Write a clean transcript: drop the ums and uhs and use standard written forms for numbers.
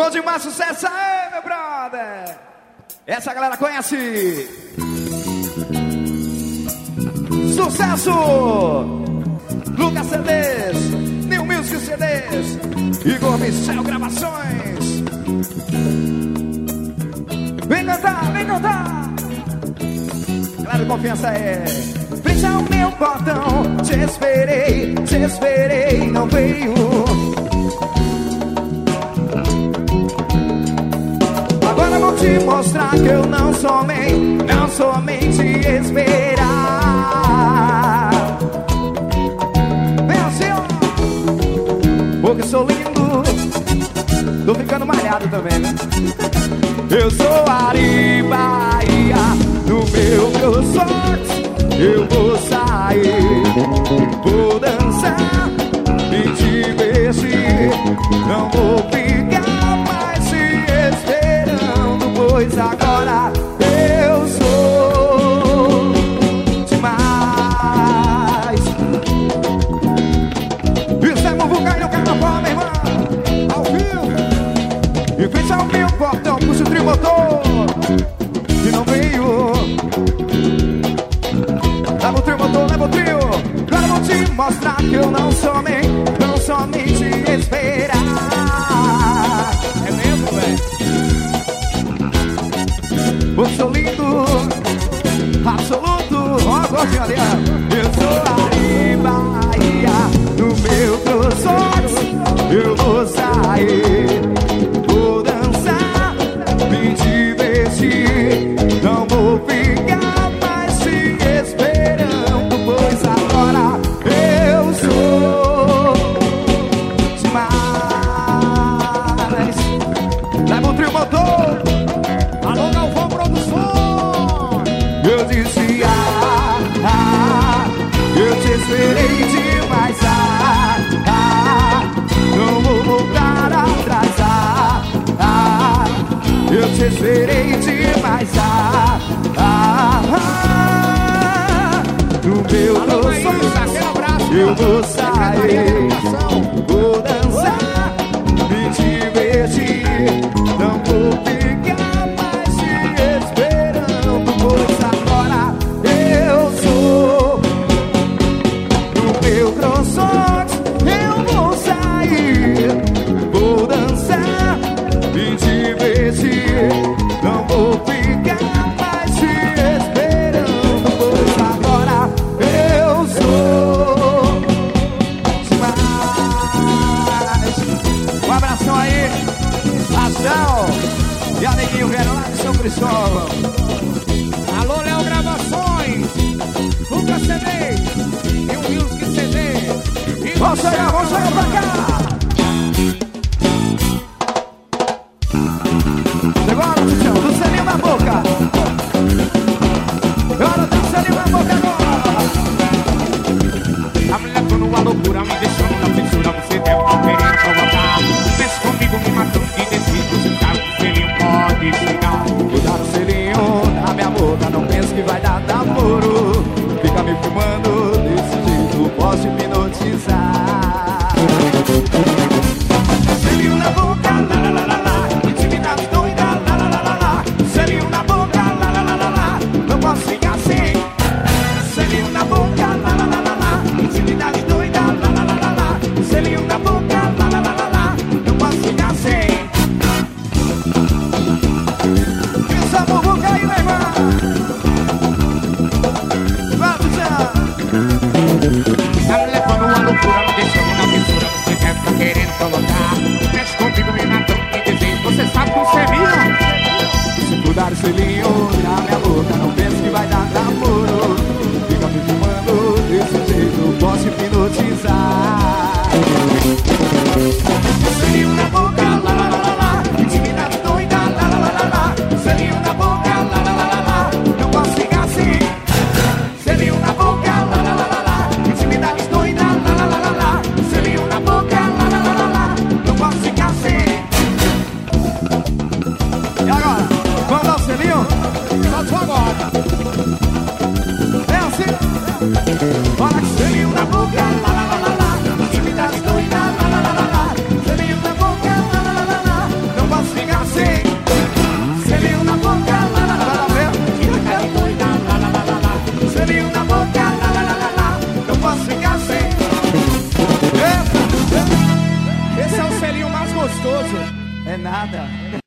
Bom demais, sucesso aí, meu brother. Essa galera conhece. Sucesso! Lucas CDs, New Music CDs, Igor Michel Gravações. Vem cantar, vem cantar. Galera, confiança é. Frente ao meu portão, te esperei, não veio. Agora vou te mostrar que eu não somente esperar. Vem assim, ó. Porque sou lindo. Tô ficando malhado também, né? Eu sou Ari Bahia. No meu sorte eu vou sair, vou dançar e te divertir. Não vou ficar mais te esperando, pois agora eu sou demais. Isso é Muvuca e no carnaval, meu irmão, ao vivo. E frente ao meu portão, puxa o trimotor que não veio. Leva o trio, motor, leva o trio. Agora vou te mostrar que eu não somente esperar. É mesmo, velho? Porque sou lindo, absoluto. Ó, a gordinha ali, ó. Eu sou Ari Bahia. No meu sorte eu vou sair, vou dançar, me divertir. Não vou ficar mais te esperando, pois agora eu sou demais. Leva o trio motor. Alô, Galvão Produções. Eu disse eu te esperei demais, não vou voltar atrás, eu te esperei demais, no meu coração eu vou sair, vou dançar, me divertir, não vou ficar mais te esperando, pois agora eu sou no meu croissant, eu vou sair, vou dançar, me divertir, não vou ficar mais te esperando, pois agora eu sou demais. Um abração aí, Ação e a Neguinho vieram lá de São Cristóvão. Alô, Léo Gravações, Lucas CD e o Music CD. Vamos chegar pra cá. Agora, Tichão, do selinho na boca. Agora tem o selinho na boca agora. A mulher tô numa loucura, me deixando na fissura. Você deve querer provocar. Mexe comigo, me matando de desejo. Se tá com o selinho, pode chegar. Cuidado do selinho na minha boca, não penso que vai dar namoro. Fica me filmando desse jeito, posso hipnotizar. Selinho na boca, lá lá lá lá lá. Intimidade doida, lá lá lá lá lá. Selinho na boca, lá lá lá lá lá. Não posso ficar sem. Selinho na boca, lá lá lá lá lá. Intimidade doida, lá lá lá lá lá. Selinho na boca, lá lá lá lá lá. Não posso ficar sem. nada.